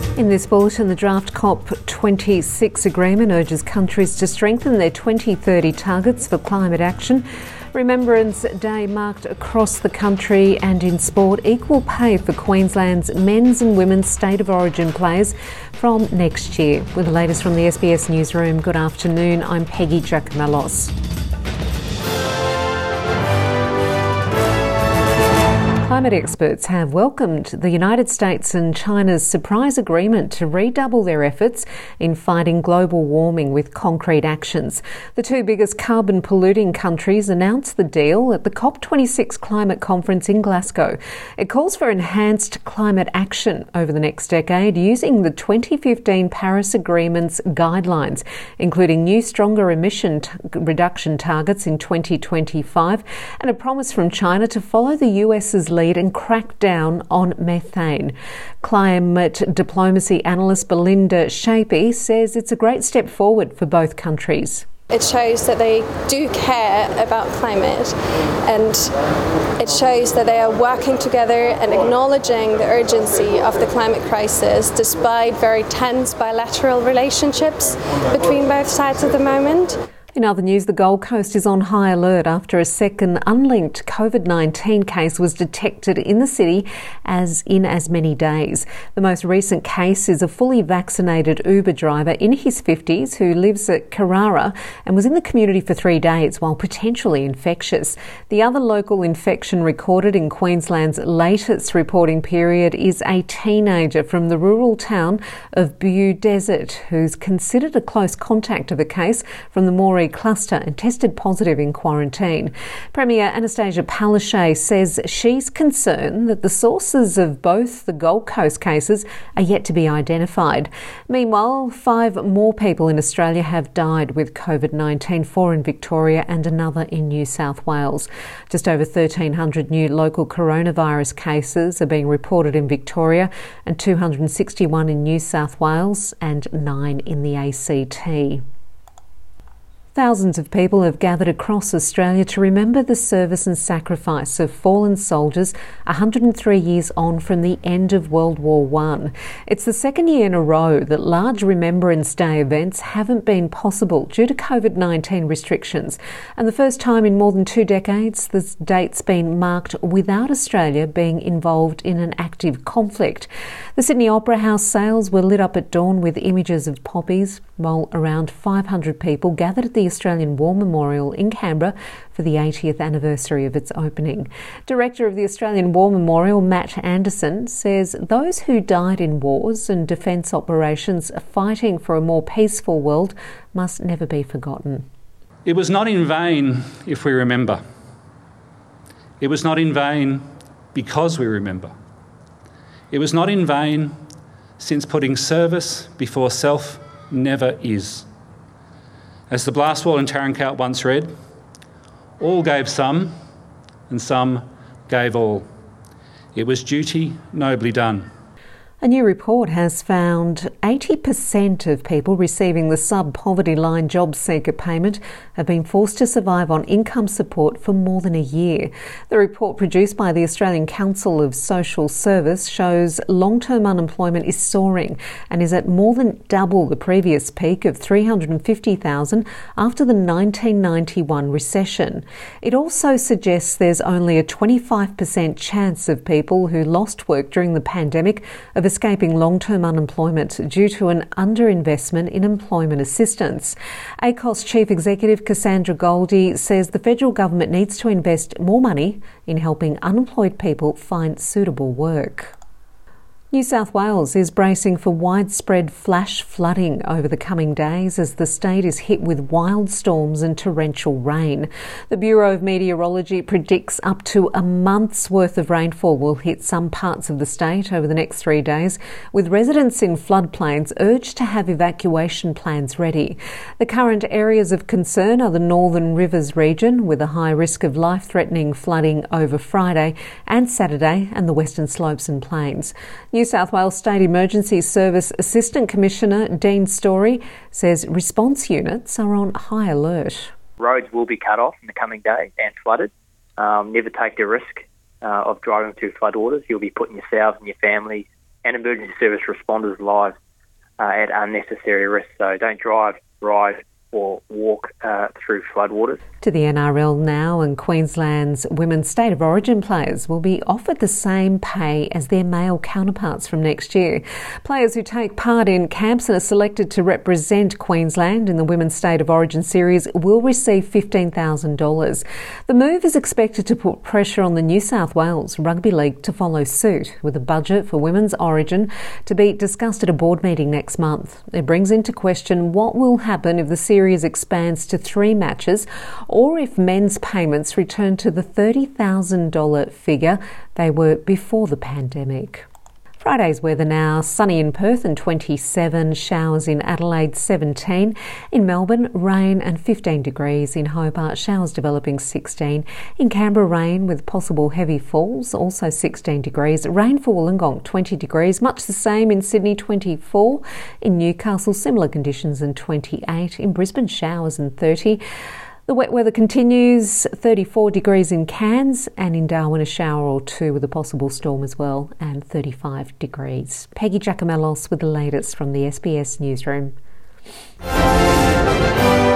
In this bulletin, the draft COP26 agreement urges countries to strengthen their 2030 targets for climate action. Remembrance Day marked across the country, and in sport, equal pay for Queensland's men's and women's state of origin players from next year. With the latest from the SBS Newsroom, good afternoon. I'm Peggy Giacomellos. Climate experts have welcomed the United States and China's surprise agreement to redouble their efforts in fighting global warming with concrete actions. The two biggest carbon polluting countries announced the deal at the COP26 climate conference in Glasgow. It calls for enhanced climate action over the next decade using the 2015 Paris Agreement's guidelines, including new stronger emission reduction targets in 2025 and a promise from China to follow the US's lead and crack down on methane. Climate diplomacy analyst Belinda Shapey says it's a great step forward for both countries. It shows that they do care about climate, and it shows that they are working together and acknowledging the urgency of the climate crisis despite very tense bilateral relationships between both sides at the moment. In other news, the Gold Coast is on high alert after a second unlinked COVID-19 case was detected in the city as many days. The most recent case is a fully vaccinated Uber driver in his 50s who lives at Carrara and was in the community for 3 days while potentially infectious. The other local infection recorded in Queensland's latest reporting period is a teenager from the rural town of Beaudesert who's considered a close contact of the case from the Moree cluster and tested positive in quarantine. Premier Anastasia Palaszczuk says she's concerned that the sources of both the Gold Coast cases are yet to be identified. Meanwhile, 5 more people in Australia have died with COVID-19, 4 in Victoria and another in New South Wales. Just over 1,300 new local coronavirus cases are being reported in Victoria and 261 in New South Wales and 9 in the ACT. Thousands of people have gathered across Australia to remember the service and sacrifice of fallen soldiers 103 years on from the end of World War I. It's the second year in a row that large Remembrance Day events haven't been possible due to COVID-19 restrictions, and the first time in more than 2 decades this date's been marked without Australia being involved in an active conflict. The Sydney Opera House sails were lit up at dawn with images of poppies, while around 500 people gathered at the Australian War Memorial in Canberra for the 80th anniversary of its opening. Director of the Australian War Memorial, Matt Anderson, says those who died in wars and defence operations fighting for a more peaceful world must never be forgotten. It was not in vain if we remember. It was not in vain because we remember. It was not in vain since putting service before self never is. As the blast wall in Tarankout once read, all gave some and some gave all. It was duty nobly done. A new report has found 80% of people receiving the sub-poverty line job seeker payment have been forced to survive on income support for more than a year. The report produced by the Australian Council of Social Service shows long-term unemployment is soaring and is at more than double the previous peak of 350,000 after the 1991 recession. It also suggests there's only a 25% chance of people who lost work during the pandemic of escaping long-term unemployment due to an underinvestment in employment assistance. ACOS Chief Executive Cassandra Goldie says the federal government needs to invest more money in helping unemployed people find suitable work. New South Wales is bracing for widespread flash flooding over the coming days as the state is hit with wild storms and torrential rain. The Bureau of Meteorology predicts up to a month's worth of rainfall will hit some parts of the state over the next 3 days, with residents in floodplains urged to have evacuation plans ready. The current areas of concern are the Northern Rivers region, with a high risk of life-threatening flooding over Friday and Saturday, and the Western Slopes and Plains. New South Wales State Emergency Service Assistant Commissioner Dean Story says response units are on high alert. Roads will be cut off in the coming days and flooded. Never take the risk of driving through floodwaters. You'll be putting yourselves and your family and emergency service responders' lives at unnecessary risk. So don't drive, ride or walk through floodwaters. To the NRL now, and Queensland's women's state of origin players will be offered the same pay as their male counterparts from next year. Players who take part in camps and are selected to represent Queensland in the women's state of origin series will receive $15,000. The move is expected to put pressure on the New South Wales Rugby League to follow suit, with a budget for women's origin to be discussed at a board meeting next month. It brings into question what will happen if the series expands to 3 matches, or if men's payments return to the $30,000 figure they were before the pandemic. Friday's weather now: sunny in Perth and 27, showers in Adelaide 17, in Melbourne rain and 15 degrees, in Hobart showers developing 16, in Canberra rain with possible heavy falls, also 16 degrees, rain for Wollongong 20 degrees, much the same in Sydney 24, in Newcastle similar conditions and 28, in Brisbane showers and 30. The wet weather continues, 34 degrees in Cairns, and in Darwin a shower or 2 with a possible storm as well, and 35 degrees. Peggy Giacomellos with the latest from the SBS Newsroom.